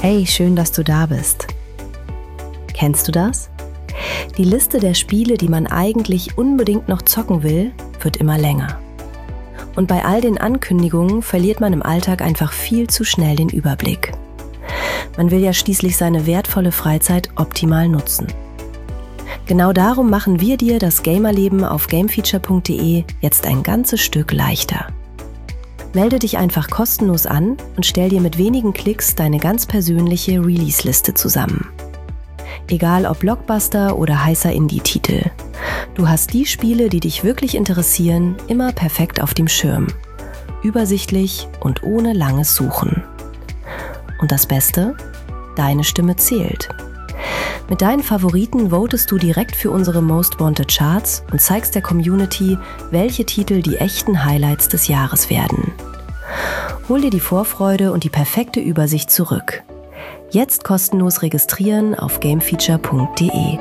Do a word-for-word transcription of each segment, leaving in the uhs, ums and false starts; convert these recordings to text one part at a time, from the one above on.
Hey, schön, dass du da bist. Kennst du das? Die Liste der Spiele, die man eigentlich unbedingt noch zocken will, wird immer länger. Und bei all den Ankündigungen verliert man im Alltag einfach viel zu schnell den Überblick. Man will ja schließlich seine wertvolle Freizeit optimal nutzen. Genau darum machen wir dir das Gamerleben auf gamefeature punkt de jetzt ein ganzes Stück leichter. Melde dich einfach kostenlos an und stell dir mit wenigen Klicks deine ganz persönliche Release-Liste zusammen. Egal ob Blockbuster oder heißer Indie-Titel. Du hast die Spiele, die dich wirklich interessieren, immer perfekt auf dem Schirm. Übersichtlich und ohne langes Suchen. Und das Beste? Deine Stimme zählt. Mit deinen Favoriten votest du direkt für unsere Most Wanted Charts und zeigst der Community, welche Titel die echten Highlights des Jahres werden. Hol dir die Vorfreude und die perfekte Übersicht zurück. Jetzt kostenlos registrieren auf gamefeature punkt de.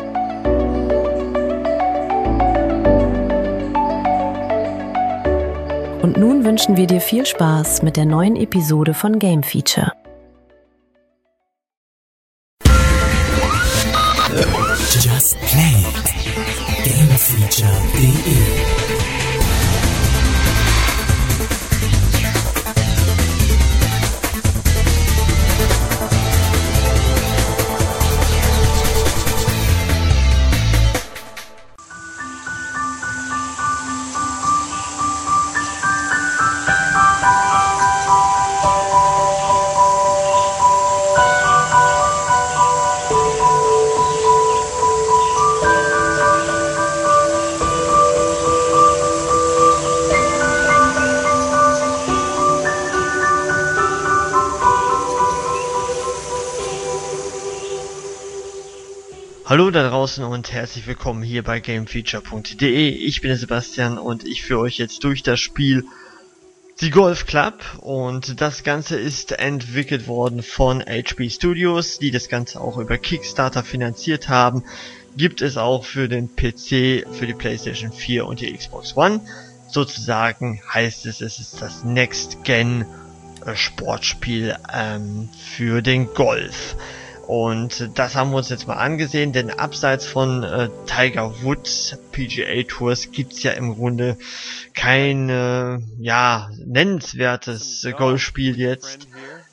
Und nun wünschen wir dir viel Spaß mit der neuen Episode von Game Feature. Just Play it. gamefeature punkt de Hallo da draußen und herzlich willkommen hier bei gamefeature punkt de. Ich bin der Sebastian und ich führe euch jetzt durch das Spiel The Golf Club, und das Ganze ist entwickelt worden von H P Studios, die das Ganze auch über Kickstarter finanziert haben. Gibt es auch für den P C, für die PlayStation vier und die Xbox One. Sozusagen heißt es, es ist das Next-Gen Sportspiel ähm, für den Golf. Und das haben wir uns jetzt mal angesehen, denn abseits von äh, Tiger Woods P G A Tours gibt's ja im Grunde kein äh, ja nennenswertes äh, Golfspiel jetzt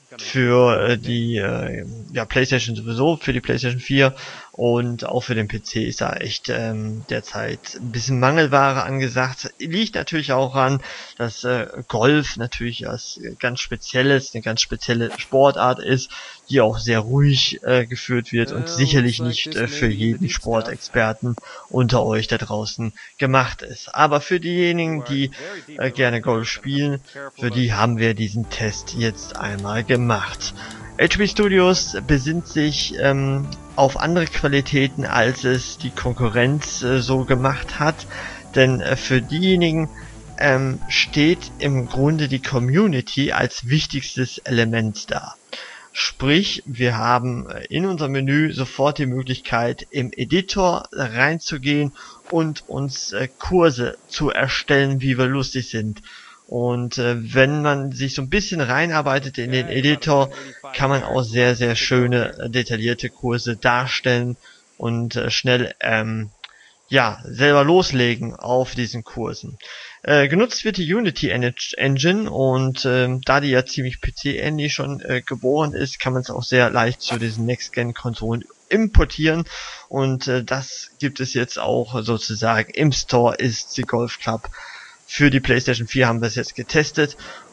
für äh, die äh, ja PlayStation sowieso, für die PlayStation vier, und auch für den P C ist da echt ähm, derzeit ein bisschen Mangelware angesagt. Liegt natürlich auch an, dass äh, Golf natürlich was ganz Spezielles, eine ganz spezielle Sportart ist, die auch sehr ruhig äh, geführt wird und sicherlich nicht äh, für jeden Sportexperten unter euch da draußen gemacht ist. Aber für diejenigen, die äh, gerne Golf spielen, für die haben wir diesen Test jetzt einmal gemacht. H P Studios besinnt sich ähm, auf andere Qualitäten, als es die Konkurrenz äh, so gemacht hat, denn äh, für diejenigen ähm, steht im Grunde die Community als wichtigstes Element da. Sprich, wir haben in unserem Menü sofort die Möglichkeit, im Editor reinzugehen und uns äh, Kurse zu erstellen, wie wir lustig sind. Und äh, wenn man sich so ein bisschen reinarbeitet in den Editor, kann man auch sehr, sehr schöne, äh, detaillierte Kurse darstellen und äh, schnell ähm, ja selber loslegen auf diesen Kursen. Äh, genutzt wird die Unity Engine, und äh, da die ja ziemlich P C-ähnlich schon äh, geboren ist, kann man es auch sehr leicht zu diesen Next-Gen-Konsolen importieren, und äh, das gibt es jetzt auch sozusagen im Store, ist die Golf Club. Für die PlayStation vier haben wir es jetzt getestet,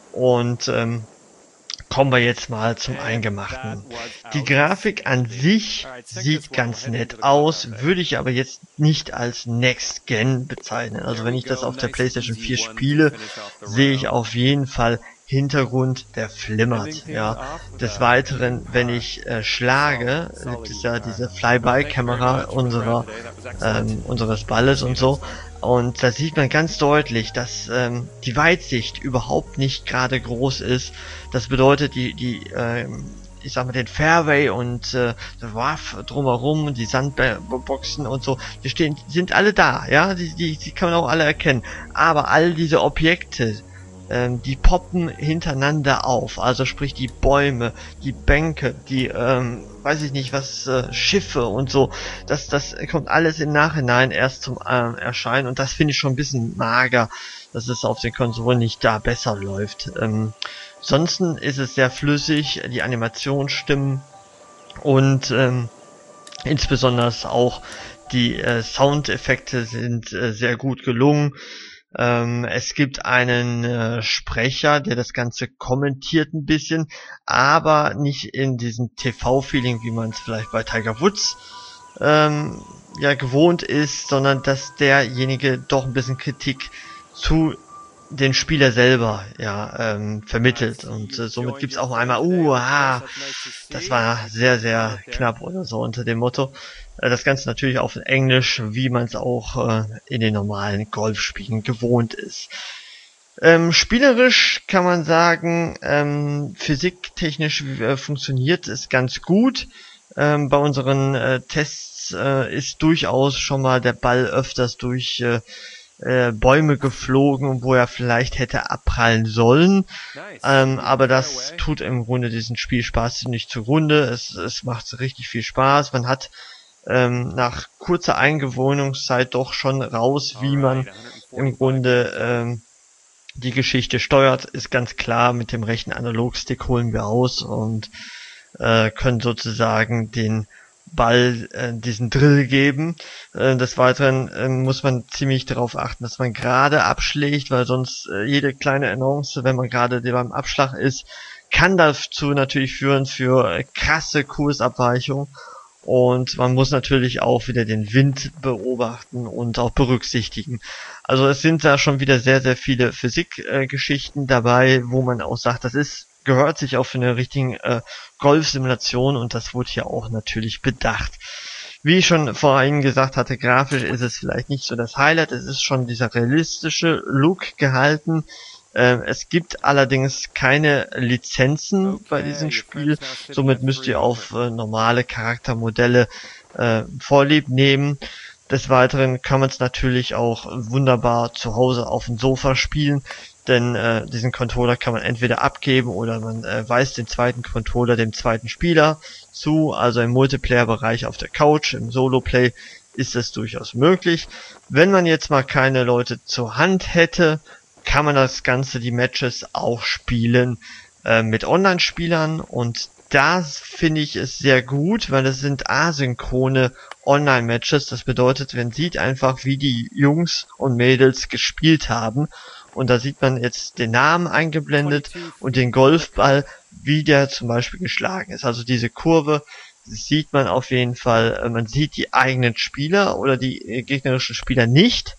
und ähm, kommen wir jetzt mal zum Eingemachten. Die Grafik an sich sieht ganz nett aus, würde ich aber jetzt nicht als Next Gen bezeichnen. Also wenn ich das auf der PlayStation vier spiele, sehe ich auf jeden Fall Hintergrund, der flimmert, ja. Des Weiteren, wenn ich äh, schlage, gibt es ja diese Flyby-Kamera unserer ähm, unseres Balles und so, und da sieht man ganz deutlich, dass ähm, die Weitsicht überhaupt nicht gerade groß ist. Das bedeutet, die die ähm, ich sag mal, den Fairway und äh, der Rough drumherum, die Sandboxen und so, die stehen, sind alle da, ja, die, die, die kann man auch alle erkennen. Aber all diese Objekte, ähm, die poppen hintereinander auf, also sprich die Bäume, die Bänke, die, ähm, weiß ich nicht was, äh, Schiffe und so, das, das kommt alles im Nachhinein erst zum äh, Erscheinen und das finde ich schon ein bisschen mager, dass es auf den Konsolen nicht da besser läuft. Ähm, ansonsten ist es sehr flüssig, die Animationen stimmen und ähm, insbesondere auch die äh, Soundeffekte sind äh, sehr gut gelungen. Ähm, es gibt einen äh, Sprecher, der das Ganze kommentiert ein bisschen, aber nicht in diesem T V-Feeling, wie man es vielleicht bei Tiger Woods ähm, ja gewohnt ist, sondern dass derjenige doch ein bisschen Kritik zu den Spieler selber ja ähm, vermittelt und äh, somit gibt's auch einmal uh, ah, das war sehr sehr knapp oder so unter dem Motto. Äh, das Ganze natürlich auf Englisch, wie man es auch äh, in den normalen Golfspielen gewohnt ist. Ähm, spielerisch kann man sagen, ähm, physiktechnisch äh, funktioniert es ganz gut. Ähm, bei unseren äh, Tests äh, ist durchaus schon mal der Ball öfters durch äh, Äh, Bäume geflogen, wo er vielleicht hätte abprallen sollen, ähm, aber das tut im Grunde diesen Spielspaß nicht zugrunde. Es, es macht richtig viel Spaß. Man hat ähm, nach kurzer Eingewöhnungszeit doch schon raus, wie man im Grunde ähm, die Geschichte steuert. Ist ganz klar, mit dem rechten Analogstick holen wir aus und äh, können sozusagen den Ball äh, diesen Drill geben. Äh, des Weiteren äh, muss man ziemlich darauf achten, dass man gerade abschlägt, weil sonst äh, jede kleine Annonce, wenn man gerade beim Abschlag ist, kann dazu natürlich führen für äh, krasse Kursabweichung. Und man muss natürlich auch wieder den Wind beobachten und auch berücksichtigen. Also es sind da schon wieder sehr, sehr viele Physikgeschichten äh, dabei, wo man auch sagt, das ist gehört sich auch für eine richtige äh, Golfsimulation und das wurde hier auch natürlich bedacht. Wie ich schon vorhin gesagt hatte, grafisch ist es vielleicht nicht so das Highlight, es ist schon dieser realistische Look gehalten. Äh, es gibt allerdings keine Lizenzen bei diesem Spiel, somit müsst ihr auf äh, normale Charaktermodelle äh, Vorlieb nehmen. Des Weiteren kann man es natürlich auch wunderbar zu Hause auf dem Sofa spielen. Denn äh, diesen Controller kann man entweder abgeben oder man äh, weist den zweiten Controller dem zweiten Spieler zu. Also im Multiplayer-Bereich auf der Couch, im Solo-Play ist das durchaus möglich. Wenn man jetzt mal keine Leute zur Hand hätte, kann man das Ganze, die Matches auch spielen äh, mit Online-Spielern. Und das finde ich es sehr gut, weil es sind asynchrone Online-Matches. Das bedeutet, man sieht einfach, wie die Jungs und Mädels gespielt haben. Und da sieht man jetzt den Namen eingeblendet und den Golfball, wie der zum Beispiel geschlagen ist. Also diese Kurve sieht man auf jeden Fall. Man sieht die eigenen Spieler oder die gegnerischen Spieler nicht.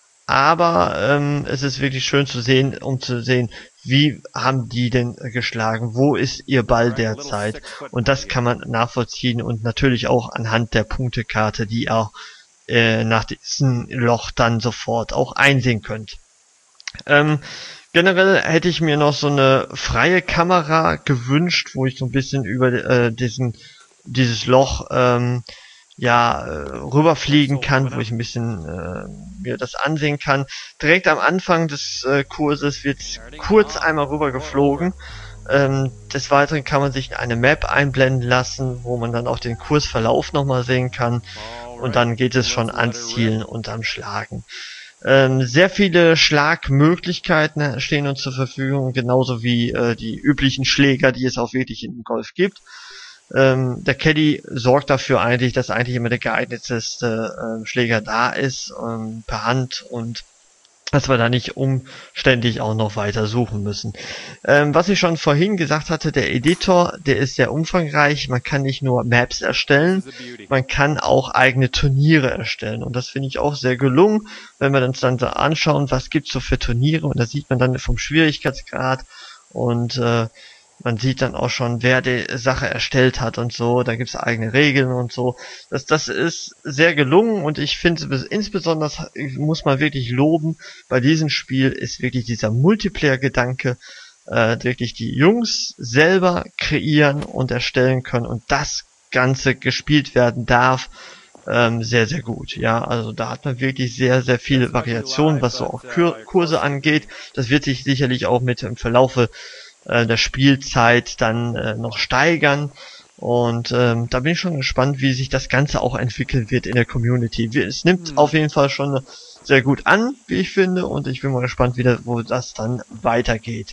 Aber ähm, es ist wirklich schön zu sehen, um zu sehen, wie haben die denn geschlagen, wo ist ihr Ball derzeit. Und das kann man nachvollziehen und natürlich auch anhand der Punktekarte, die ihr äh, nach diesem Loch dann sofort auch einsehen könnt. Ähm, generell hätte ich mir noch so eine freie Kamera gewünscht, wo ich so ein bisschen über äh, diesen dieses Loch ähm, ja äh, rüberfliegen kann, wo ich ein bisschen äh, mir das ansehen kann. Direkt am Anfang des äh, Kurses wird kurz einmal rüber geflogen. Ähm, des Weiteren kann man sich eine Map einblenden lassen, wo man dann auch den Kursverlauf nochmal sehen kann. Und dann geht es schon ans Zielen und am Schlagen. Ähm, sehr viele Schlagmöglichkeiten stehen uns zur Verfügung, genauso wie äh, die üblichen Schläger, die es auch wirklich in Golf gibt. Ähm, der Caddy sorgt dafür eigentlich, dass eigentlich immer der geeignetste äh, Schläger da ist, ähm, per Hand, und dass wir da nicht umständlich auch noch weiter suchen müssen. Ähm, was ich schon vorhin gesagt hatte, der Editor, der ist sehr umfangreich. Man kann nicht nur Maps erstellen, man kann auch eigene Turniere erstellen. Und das finde ich auch sehr gelungen, wenn wir uns dann so anschauen, was gibt's so für Turniere. Und da sieht man dann vom Schwierigkeitsgrad und äh, man sieht dann auch schon, wer die Sache erstellt hat und so. Da gibt's eigene Regeln und so. Das, das ist sehr gelungen und ich finde, insbesondere muss man wirklich loben, bei diesem Spiel ist wirklich dieser Multiplayer-Gedanke, äh, wirklich die Jungs selber kreieren und erstellen können und das Ganze gespielt werden darf ähm, sehr, sehr gut. Ja, also da hat man wirklich sehr, sehr viele Variationen, was so auch Kur Kurse angeht. Das wird sich sicherlich auch mit im Verlaufe äh, der Spielzeit dann äh, noch steigern. Und ähm, da bin ich schon gespannt, wie sich das Ganze auch entwickeln wird in der Community. Es nimmt hm. auf jeden Fall schon sehr gut an, wie ich finde, und ich bin mal gespannt, wie das, wo das dann weitergeht.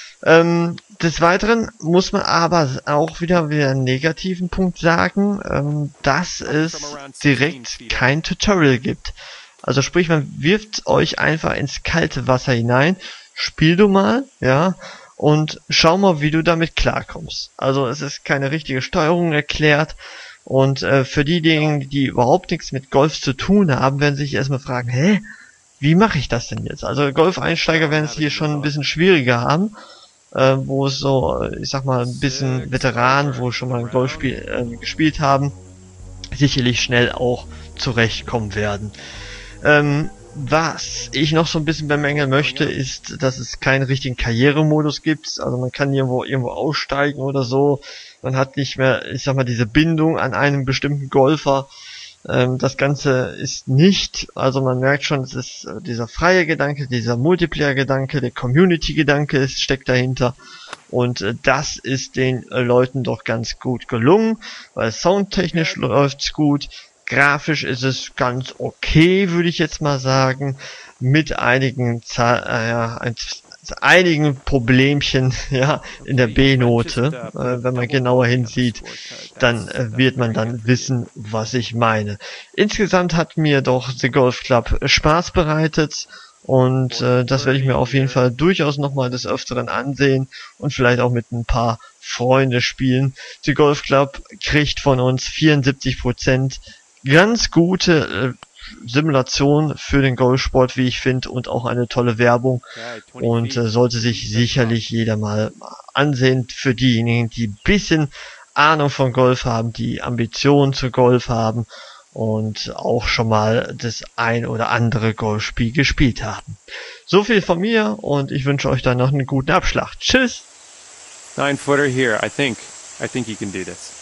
Ähm, des Weiteren muss man aber auch wieder wieder einen negativen Punkt sagen, ähm, dass es direkt kein Tutorial gibt. Also sprich, man wirft euch einfach ins kalte Wasser hinein, spiel du mal, ja, und schau mal, wie du damit klarkommst. Also es ist keine richtige Steuerung erklärt. Und äh, für diejenigen, die überhaupt nichts mit Golf zu tun haben, werden sich erstmal fragen, hä, wie mache ich das denn jetzt? Also Golfeinsteiger werden es hier schon ein bisschen schwieriger haben, äh, wo es so, ich sag mal, ein bisschen Veteranen, wo schon mal ein Golfspiel äh, gespielt haben, sicherlich schnell auch zurechtkommen werden. Ähm, was ich noch so ein bisschen bemängeln möchte, ist, dass es keinen richtigen Karrieremodus gibt. Also man kann irgendwo irgendwo aussteigen oder so. Man hat nicht mehr, ich sag mal, diese Bindung an einen bestimmten Golfer. Ähm, das Ganze ist nicht, also man merkt schon, es ist äh, dieser freie Gedanke, dieser Multiplayer-Gedanke, der Community-Gedanke ist, steckt dahinter. Und äh, das ist den äh, Leuten doch ganz gut gelungen, weil soundtechnisch läuft's gut. Grafisch ist es ganz okay, würde ich jetzt mal sagen, mit einigen Zahl, äh, ja, ein, einigen Problemchen, ja, in der B-Note. Äh, wenn man genauer hinsieht, dann äh, wird man dann wissen, was ich meine. Insgesamt hat mir doch The Golf Club Spaß bereitet und äh, das werde ich mir auf jeden Fall durchaus nochmal des Öfteren ansehen und vielleicht auch mit ein paar Freunde spielen. The Golf Club kriegt von uns vierundsiebzig Prozent. Ganz gute äh, Simulation für den Golfsport, wie ich finde, und auch eine tolle Werbung, und äh, sollte sich sicherlich jeder mal ansehen, für diejenigen, die ein bisschen Ahnung von Golf haben, die Ambitionen zu Golf haben und auch schon mal das ein oder andere Golfspiel gespielt haben. So viel von mir und ich wünsche euch dann noch einen guten Abschlag. Tschüss! Nine footer here, I think. I think you can do this.